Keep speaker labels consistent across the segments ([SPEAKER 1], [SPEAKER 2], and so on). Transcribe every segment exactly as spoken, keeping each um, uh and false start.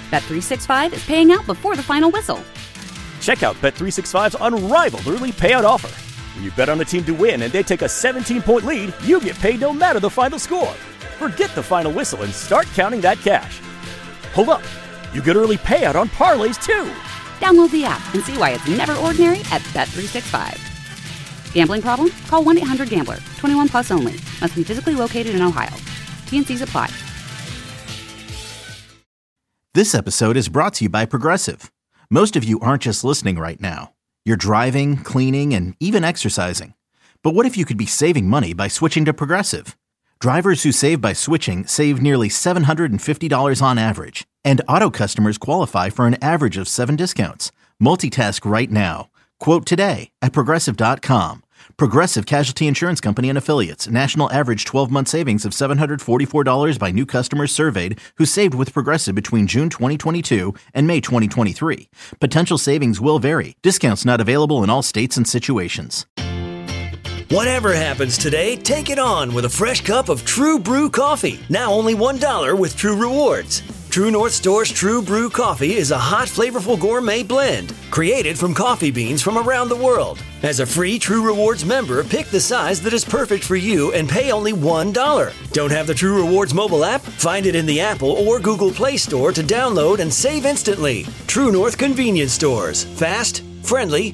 [SPEAKER 1] Bet three sixty-five is paying out before the final whistle.
[SPEAKER 2] Check out Bet three sixty-five's unrivaled early payout offer. When you bet on a team to win and they take a seventeen-point lead, you get paid no matter the final score. Forget the final whistle and start counting that cash. Hold up. You get early payout on parlays, too.
[SPEAKER 1] Download the app and see why it's never ordinary at Bet three sixty-five. Gambling problem? Call one eight hundred gambler. twenty-one plus only. Must be physically located in Ohio. T and C's apply.
[SPEAKER 3] This episode is brought to you by Progressive. Most of you aren't just listening right now. You're driving, cleaning, and even exercising. But what if you could be saving money by switching to Progressive? Drivers who save by switching save nearly seven hundred fifty dollars on average. And auto customers qualify for an average of seven discounts. Multitask right now. Quote today at Progressive dot com. Progressive Casualty Insurance Company and Affiliates. National average twelve-month savings of seven hundred forty-four dollars by new customers surveyed who saved with Progressive between June twenty twenty-two and May twenty twenty-three. Potential savings will vary. Discounts not available in all states and situations.
[SPEAKER 4] Whatever happens today, take it on with a fresh cup of True Brew coffee. Now only one dollar with True Rewards. True North Store's True Brew coffee is a hot, flavorful gourmet blend created from coffee beans from around the world. As a free True Rewards member, pick the size that is perfect for you and pay only one dollar. Don't have the True Rewards mobile app? Find it in the Apple or Google Play Store to download and save instantly. True North Convenience Stores. Fast, friendly,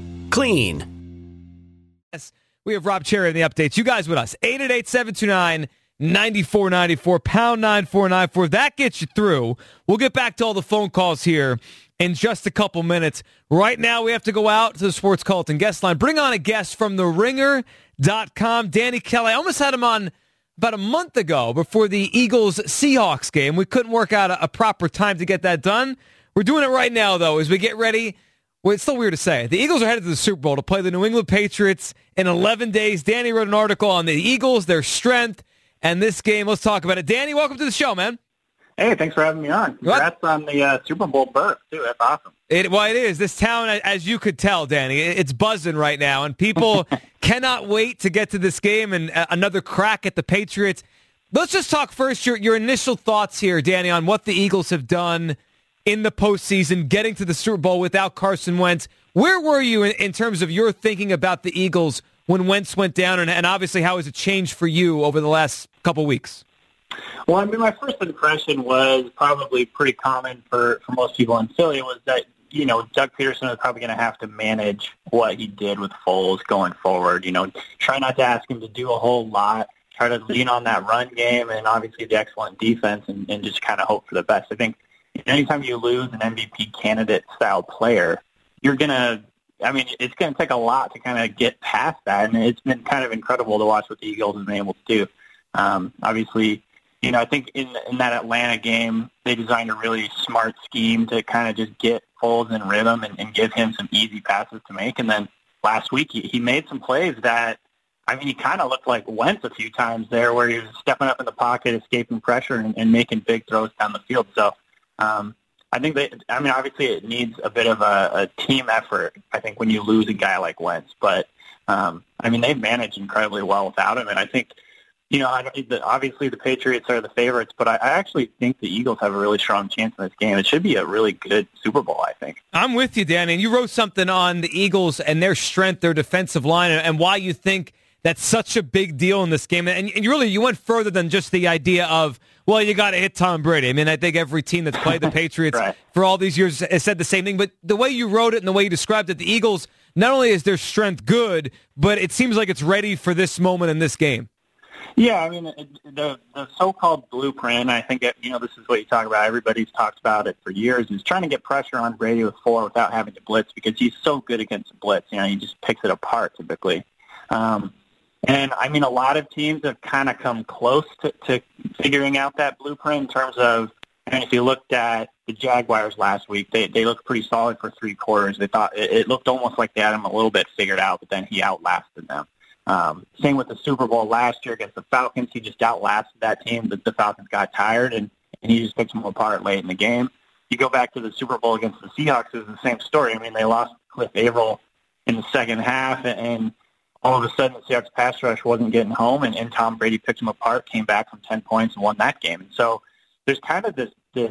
[SPEAKER 4] clean.
[SPEAKER 5] Yes, we have Rob Cherry in the updates. You guys with us. eight eight eight, seven two nine, nine four nine four, pound nine four nine four. That gets you through. We'll get back to all the phone calls here in just a couple minutes. Right now, we have to go out to the Sports Culton guest line. Bring on a guest from the ringer dot com, Danny Kelly. I almost had him on about a month ago before the Eagles-Seahawks game. We couldn't work out a, a proper time to get that done. We're doing it right now, though, as we get ready. Well, it's still weird to say. The Eagles are headed to the Super Bowl to play the New England Patriots in eleven days. Danny wrote an article on the Eagles, their strength, and this game. Let's talk about it. Danny, welcome to the show, man.
[SPEAKER 6] Hey, thanks for having me on. Congrats what? on the uh, Super Bowl berth, too. That's awesome.
[SPEAKER 5] It, well, it is. This town, as you could tell, Danny, it's buzzing right now, and people cannot wait to get to this game and uh, another crack at the Patriots. Let's just talk first, your, your initial thoughts here, Danny, on what the Eagles have done in the postseason, getting to the Super Bowl without Carson Wentz. Where were you in, in terms of your thinking about the Eagles when Wentz went down, and, and obviously how has it changed for you over the last couple weeks?
[SPEAKER 6] Well, I mean, my first impression was probably pretty common for, for most people in Philly was that, you know, Doug Peterson was probably going to have to manage what he did with Foles going forward. You know, try not to ask him to do a whole lot, try to lean on that run game and obviously the excellent defense and, and just kind of hope for the best. I think anytime you lose an M V P candidate-style player, you're going to, I mean, it's going to take a lot to kind of get past that, and it's been kind of incredible to watch what the Eagles have been able to do. Um, obviously, you know, I think in, in that Atlanta game, they designed a really smart scheme to kind of just get Foles in rhythm and, and give him some easy passes to make. And then last week, he, he made some plays that, I mean, he kind of looked like Wentz a few times there where he was stepping up in the pocket, escaping pressure, and, and making big throws down the field. So um, I think that, I mean, obviously it needs a bit of a, a team effort, I think, when you lose a guy like Wentz. But, um, I mean, they've managed incredibly well without him. And I think, you know, I, obviously the Patriots are the favorites, but I, I actually think the Eagles have a really strong chance in this game. It should be a really good Super Bowl, I think.
[SPEAKER 5] I'm with you, Danny. And you wrote something on the Eagles and their strength, their defensive line, and why you think that's such a big deal in this game. And, and you really, you went further than just the idea of, well, you got to hit Tom Brady. I mean, I think every team that's played the Patriots
[SPEAKER 6] right.
[SPEAKER 5] for all these years has said the same thing. But the way you wrote it and the way you described it, the Eagles, not only is their strength good, but it seems like it's ready for this moment in this game.
[SPEAKER 6] Yeah, I mean, the the so-called blueprint, I think, that, you know, this is what you talk about. Everybody's talked about it for years, is trying to get pressure on Brady with four without having to blitz because he's so good against the blitz. You know, he just picks it apart typically. Um, and, I mean, a lot of teams have kind of come close to, to figuring out that blueprint in terms of, I mean, if you looked at the Jaguars last week, they they looked pretty solid for three quarters. They thought it, it looked almost like they had him a little bit figured out, but then he outlasted them. Um, same with the Super Bowl last year against the Falcons. He just outlasted that team. The, the Falcons got tired, and, and he just picked them apart late in the game. You go back to the Super Bowl against the Seahawks, it's the same story. I mean, they lost Cliff Averill in the second half, and, and all of a sudden the Seahawks pass rush wasn't getting home, and, and Tom Brady picked them apart, came back from ten points, and won that game. And so there's kind of this, this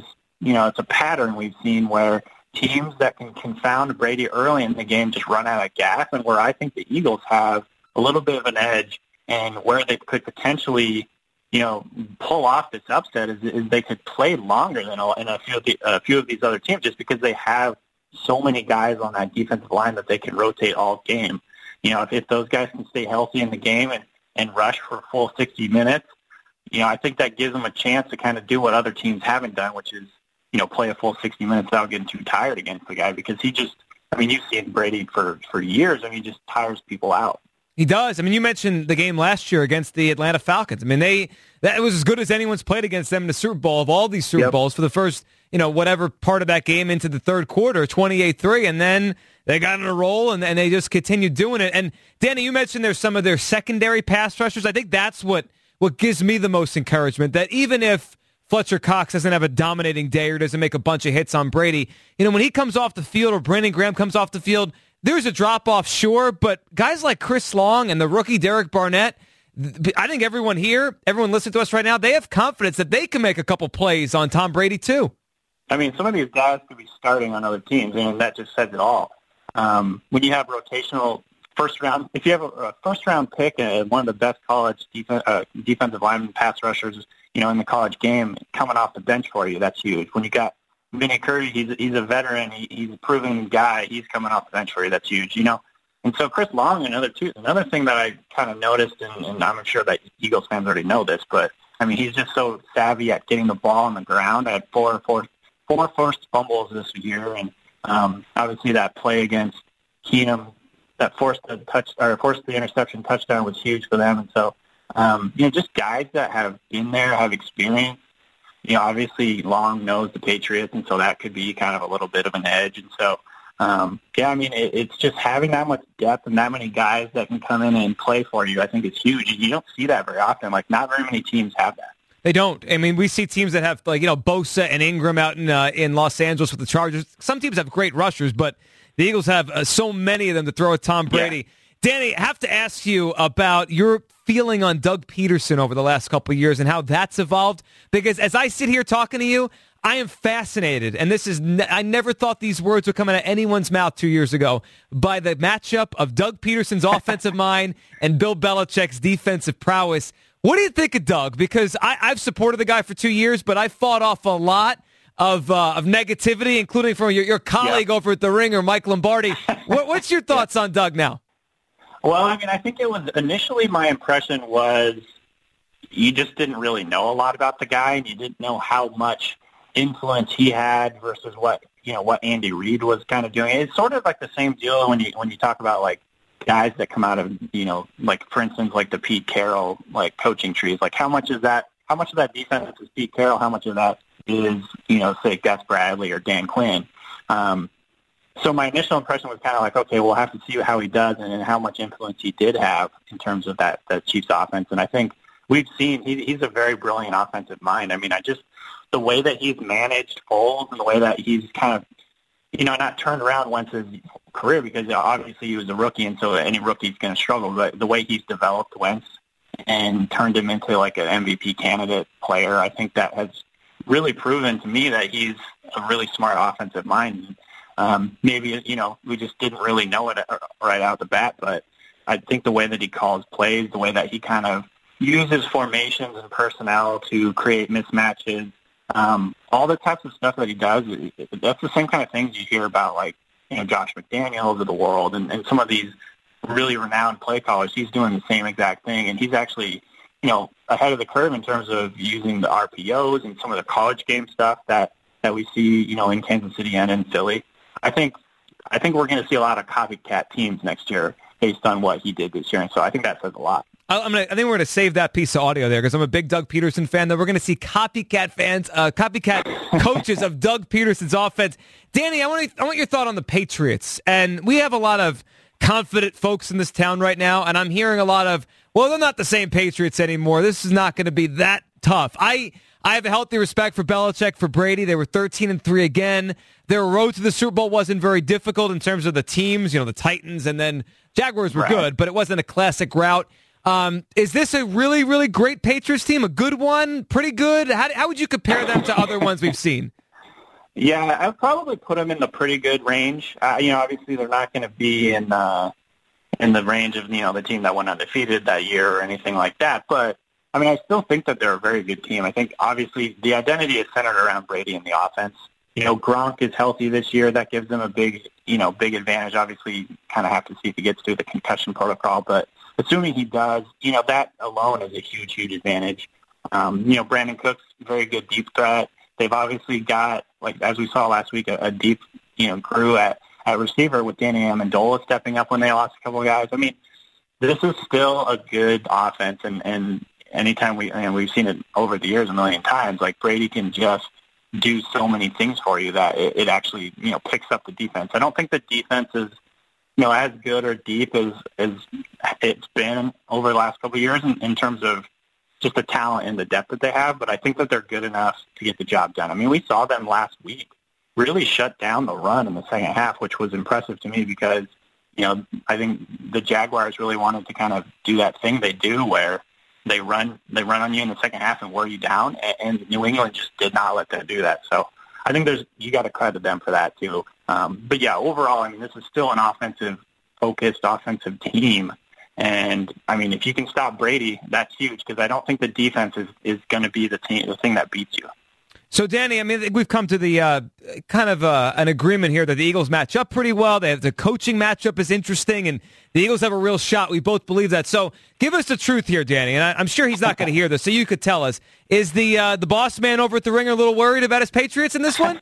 [SPEAKER 6] you know, it's a pattern we've seen where teams that can confound Brady early in the game just run out of gas, and where I think the Eagles have a little bit of an edge and where they could potentially, you know, pull off this upset is, is they could play longer than a, in a few of the, a few of these other teams just because they have so many guys on that defensive line that they can rotate all game. You know, if, if those guys can stay healthy in the game and, and rush for a full sixty minutes, you know, I think that gives them a chance to kind of do what other teams haven't done, which is, you know, play a full sixty minutes without getting too tired against the guy, because he just, I mean, you've seen Brady for, for years, and he just tires people out.
[SPEAKER 5] He does. I mean, you mentioned the game last year against the Atlanta Falcons. I mean, they that was as good as anyone's played against them in the Super Bowl, of all these Super
[SPEAKER 6] Yep.
[SPEAKER 5] Bowls, for the first, you know, whatever part of that game into the third quarter, twenty-eight three, and then they got on a roll, and, and they just continued doing it. And, Danny, you mentioned there's some of their secondary pass rushers. I think that's what, what gives me the most encouragement, that even if Fletcher Cox doesn't have a dominating day or doesn't make a bunch of hits on Brady, you know, when he comes off the field or Brandon Graham comes off the field, there's a drop-off, sure, but guys like Chris Long and the rookie Derek Barnett, I think everyone here, everyone listening to us right now, they have confidence that they can make a couple plays on Tom Brady too.
[SPEAKER 6] I mean, some of these guys could be starting on other teams, and that just says it all. Um, when you have rotational first-round, if you have a, a first-round pick and one of the best college def- uh, defensive lineman pass rushers, you know, in the college game coming off the bench for you, that's huge. When you got Vinny Curry, he's he's a veteran. He, he's a proven guy. He's coming off the bench for you. That's huge, you know. And so Chris Long, another two, another thing that I kind of noticed, and, and I'm sure that Eagles fans already know this, but I mean, he's just so savvy at getting the ball on the ground. I had four, four, four forced fumbles this year, and um, obviously that play against Keenum that forced the touch or forced the interception touchdown was huge for them. And so, um, you know, just guys that have been there, have experience. You know, obviously Long knows the Patriots, and so that could be kind of a little bit of an edge. And so, um, yeah, I mean, it, it's just having that much depth and that many guys that can come in and play for you, I think is huge. You don't see that very often. Like, not very many teams have that.
[SPEAKER 5] They don't. I mean, we see teams that have, like, you know, Bosa and Ingram out in uh, in Los Angeles with the Chargers. Some teams have great rushers, but the Eagles have uh, so many of them to throw at Tom Brady. Yeah. Danny, I have to ask you about your feeling on Doug Peterson over the last couple of years and how that's evolved. Because as I sit here talking to you, I am fascinated, and this is ne- I never thought these words would come out of anyone's mouth two years ago, by the matchup of Doug Peterson's offensive mind and Bill Belichick's defensive prowess. What do you think of Doug? Because I, I've supported the guy for two years, but I fought off a lot of uh, of negativity, including from your, your colleague yeah. over at The Ringer, Mike Lombardi. what, what's your thoughts yeah. on Doug now?
[SPEAKER 6] Well, I mean, I think it was initially my impression was you just didn't really know a lot about the guy, and you didn't know how much influence he had versus what you know what Andy Reid was kind of doing. It's sort of like the same deal when you when you talk about like guys that come out of you know like for instance like the Pete Carroll like coaching trees. Like how much is that? How much of that defense is Pete Carroll? How much of that is you know say Gus Bradley or Dan Quinn? Um, So my initial impression was kind of like, okay, we'll have to see how he does and, and how much influence he did have in terms of that, that Chiefs offense. And I think we've seen he, he's a very brilliant offensive mind. I mean, I just the way that he's managed Foles and the way that he's kind of, you know, not turned around Wentz's career because obviously he was a rookie, and so any rookie's going to struggle. But the way he's developed Wentz and turned him into like an M V P candidate player, I think that has really proven to me that he's a really smart offensive mind. Um, maybe, you know, we just didn't really know it right out the bat, but I think the way that he calls plays, the way that he kind of uses formations and personnel to create mismatches, um, all the types of stuff that he does, that's the same kind of things you hear about, like, you know, Josh McDaniels of the world and, and some of these really renowned play callers. He's doing the same exact thing, and he's actually, you know, ahead of the curve in terms of using the R P Os and some of the college game stuff that, that we see, you know, in Kansas City and in Philly. I think I think we're going to see a lot of copycat teams next year based on what he did this year, and so I think that says a lot.
[SPEAKER 5] I'm gonna, I think we're going to save that piece of audio there because I'm a big Doug Peterson fan. That we're going to see copycat fans, uh, copycat coaches of Doug Peterson's offense. Danny, I want I want your thought on the Patriots, and we have a lot of confident folks in this town right now, and I'm hearing a lot of, well, they're not the same Patriots anymore. This is not going to be that tough. I. I have a healthy respect for Belichick, for Brady. They were thirteen and three again. Their road to the Super Bowl wasn't very difficult in terms of the teams, you know, the Titans, and then Jaguars were right. good, but it wasn't a classic route. Um, is this a really, really great Patriots team? A good one? Pretty good? How, how would you compare them to other ones we've seen?
[SPEAKER 6] Yeah, I'd probably put them in the pretty good range. Uh, you know, obviously they're not going to be in uh, in the range of, you know, the team that went undefeated that year or anything like that. But, I mean, I still think that they're a very good team. I think, obviously, the identity is centered around Brady and the offense. You know, Gronk is healthy this year. That gives them a big, you know, big advantage. Obviously, you kind of have to see if he gets through the concussion protocol. But assuming he does, you know, that alone is a huge, huge advantage. Um, you know, Brandon Cooks, very good deep threat. They've obviously got, like as we saw last week, a, a deep, you know, crew at, at receiver with Danny Amendola stepping up when they lost a couple of guys. I mean, this is still a good offense, and, and anytime we, and we've seen it over the years a million times, like Brady can just do so many things for you that it, it actually, you know, picks up the defense. I don't think the defense is, you know, as good or deep as, as it's been over the last couple of years in, in terms of just the talent and the depth that they have, but I think that they're good enough to get the job done. I mean, we saw them last week really shut down the run in the second half, which was impressive to me because, you know, I think the Jaguars really wanted to kind of do that thing they do where they run they run on you in the second half and wear you down, and New England just did not let them do that. So I think there's you got to credit them for that too. Um, but, yeah, overall, I mean, this is still an offensive-focused offensive team. And, I mean, if you can stop Brady, that's huge because I don't think the defense is, is going to be the, team, the thing that beats you.
[SPEAKER 5] So, Danny, I mean, I think we've come to the uh, kind of uh, an agreement here that the Eagles match up pretty well. They have the coaching matchup is interesting, and the Eagles have a real shot. We both believe that. So give us the truth here, Danny, and I, I'm sure he's not going to hear this, so you could tell us. Is the uh, the boss man over at the Ringer a little worried about his Patriots in this one?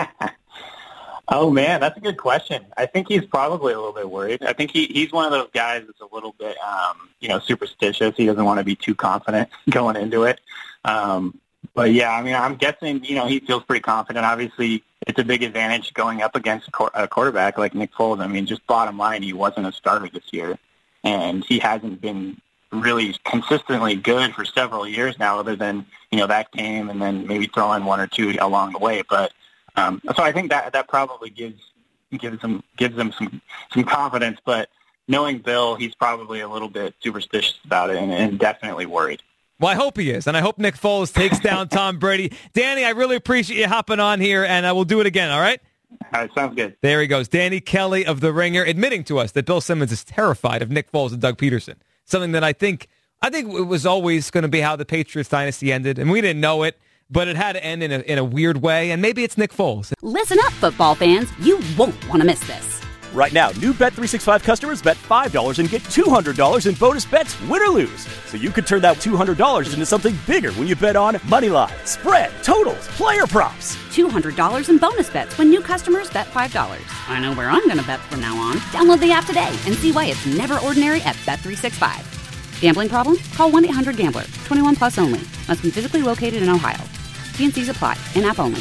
[SPEAKER 6] Oh, man, that's a good question. I think he's probably a little bit worried. I think he, he's one of those guys that's a little bit, um, you know, superstitious. He doesn't want to be too confident going into it. Um, but, yeah, I mean, I'm guessing, you know, he feels pretty confident. Obviously, it's a big advantage going up against a, qu- a quarterback like Nick Foles. I mean, just bottom line, he wasn't a starter this year, and he hasn't been really consistently good for several years now other than, you know, that game and then maybe throw in one or two along the way. But Um, so I think that that probably gives gives them gives them some some confidence. But knowing Bill, he's probably a little bit superstitious about it and, and definitely worried.
[SPEAKER 5] Well, I hope he is, and I hope Nick Foles takes down Tom Brady. Danny, I really appreciate you hopping on here, and uh, we'll do it again. All right.
[SPEAKER 6] All right, sounds good.
[SPEAKER 5] There he goes, Danny Kelly of The Ringer, admitting to us that Bill Simmons is terrified of Nick Foles and Doug Peterson. Something that I think I think it was always going to be how the Patriots dynasty ended, and we didn't know it. But it had to end in a, in a weird way, and maybe it's Nick Foles.
[SPEAKER 1] Listen up, football fans. You won't want to miss this.
[SPEAKER 2] Right now, new Bet three sixty-five customers bet five dollars and get two hundred dollars in bonus bets, win or lose. So you could turn that two hundred dollars into something bigger when you bet on money line, spread, totals, player props.
[SPEAKER 1] two hundred dollars in bonus bets when new customers bet five dollars. I know where I'm going to bet from now on. Download the app today and see why it's never ordinary at Bet three sixty-five. Gambling problem? Call one eight hundred gambler. twenty-one plus only. Must be physically located in Ohio. T N Cs apply. In-app only.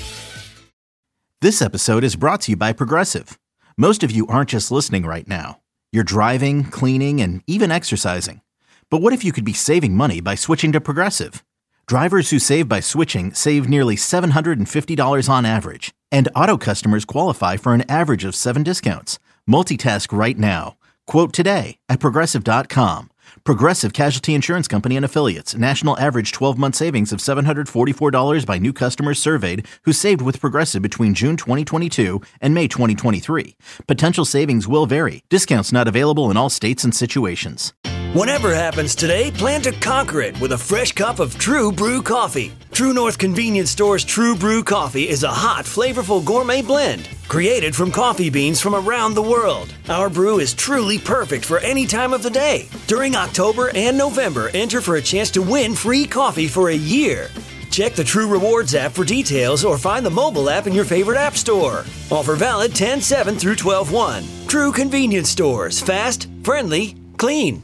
[SPEAKER 3] This episode is brought to you by Progressive. Most of you aren't just listening right now. You're driving, cleaning, and even exercising. But what if you could be saving money by switching to Progressive? Drivers who save by switching save nearly seven hundred fifty dollars on average. And auto customers qualify for an average of seven discounts. Multitask right now. Quote today at Progressive dot com. Progressive Casualty Insurance Company and Affiliates. National average twelve-month savings of seven hundred forty-four dollars by new customers surveyed who saved with Progressive between June twenty twenty-two and May twenty twenty-three. Potential savings will vary. Discounts not available in all states and situations.
[SPEAKER 4] Whatever happens today, plan to conquer it with a fresh cup of True Brew coffee. True North Convenience Store's True Brew coffee is a hot, flavorful gourmet blend created from coffee beans from around the world. Our brew is truly perfect for any time of the day. During October and November, enter for a chance to win free coffee for a year. Check the True Rewards app for details or find the mobile app in your favorite app store. Offer valid ten seven through twelve one. True Convenience Stores. Fast, friendly, clean.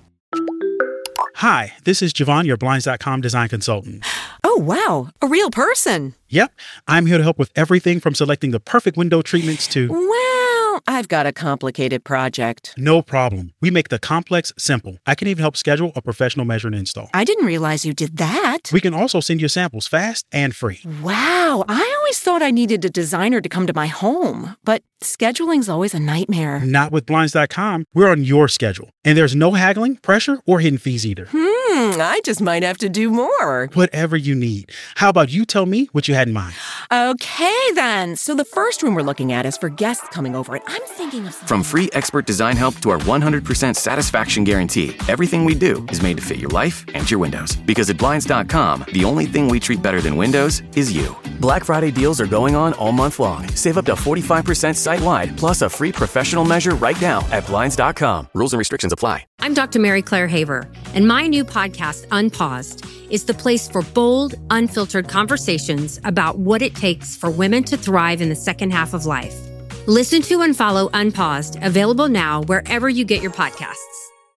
[SPEAKER 7] Hi, this is Javon, your Blinds dot com design consultant.
[SPEAKER 8] Oh, wow. A real person.
[SPEAKER 7] Yep. I'm here to help with everything from selecting the perfect window treatments to...
[SPEAKER 8] Well, I've got a complicated project.
[SPEAKER 7] No problem. We make the complex simple. I can even help schedule a professional measure and install.
[SPEAKER 8] I didn't realize you did that.
[SPEAKER 7] We can also send you samples fast and free.
[SPEAKER 8] Wow. I always thought I needed a designer to come to my home, but scheduling's always a nightmare.
[SPEAKER 7] Not with Blinds dot com. We're on your schedule. And there's no haggling, pressure, or hidden fees either.
[SPEAKER 8] Hmm. Hmm, I just might have to do more.
[SPEAKER 7] Whatever you need. How about you tell me what you had in mind?
[SPEAKER 8] Okay, then. So the first room we're looking at is for guests coming over, and I'm thinking of...
[SPEAKER 9] From free expert design help to our one hundred percent satisfaction guarantee, everything we do is made to fit your life and your windows. Because at Blinds dot com, the only thing we treat better than windows is you. Black Friday deals are going on all month long. Save up to forty-five percent site-wide, plus a free professional measure right now at Blinds dot com. Rules and restrictions apply.
[SPEAKER 10] I'm Doctor Mary Claire Haver, and my new podcast, Unpaused, is the place for bold, unfiltered conversations about what it takes for women to thrive in the second half of life. Listen to and follow Unpaused, available now wherever you get your podcasts.